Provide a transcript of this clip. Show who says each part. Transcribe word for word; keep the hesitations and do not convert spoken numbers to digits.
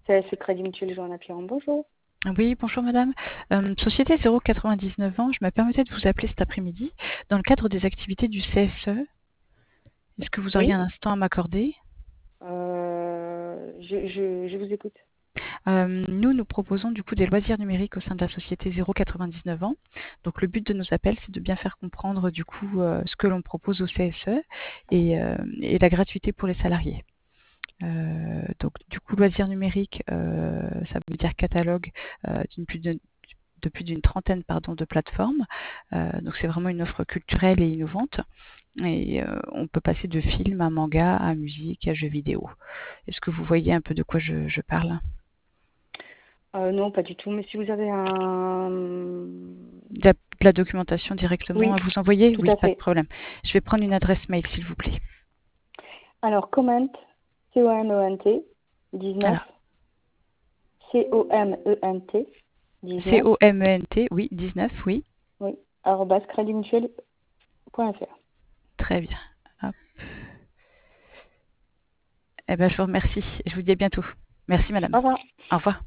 Speaker 1: C S Crédit Mutuel Joanna Piron, bonjour.
Speaker 2: Oui, bonjour madame. Euh, Société zéro quatre-vingt-dix-neuf ans, je me permettais de vous appeler cet après-midi dans le cadre des activités du C S E. Est-ce que vous auriez
Speaker 1: Oui,
Speaker 2: un instant à m'accorder?
Speaker 1: euh, je, je, je vous écoute.
Speaker 2: Euh, Nous, nous proposons du coup des loisirs numériques au sein de la société zéro quatre-vingt-dix-neuf ans. Donc le but de nos appels, c'est de bien faire comprendre du coup euh, ce que l'on propose au C S E et, euh, et la gratuité pour les salariés. Euh, donc du coup, loisirs numériques, euh, ça veut dire catalogue euh, d'une plus de de plus d'une trentaine pardon, de plateformes. Euh, donc c'est vraiment une offre culturelle et innovante. Et euh, on peut passer de films à manga, à musique, à jeux vidéo. Est-ce que vous voyez un peu de quoi je, je parle?
Speaker 1: Euh, non, pas du tout, mais si vous avez un...
Speaker 2: De la, de la documentation directement
Speaker 1: Oui,
Speaker 2: à vous envoyer?
Speaker 1: tout
Speaker 2: Oui,
Speaker 1: à
Speaker 2: pas de
Speaker 1: fait.
Speaker 2: problème. Je vais prendre une adresse mail, s'il vous plaît.
Speaker 1: Alors, comment, C O M E N T, dix-neuf,
Speaker 2: Alors,
Speaker 1: C O M E N T, dix-neuf,
Speaker 2: C O M E N T, oui, dix-neuf, oui.
Speaker 1: oui, arobase créditmutuel point F R.
Speaker 2: Très bien. Hop. Eh ben, je vous remercie et je vous dis à bientôt. Merci, madame.
Speaker 1: Au revoir.
Speaker 2: Au revoir.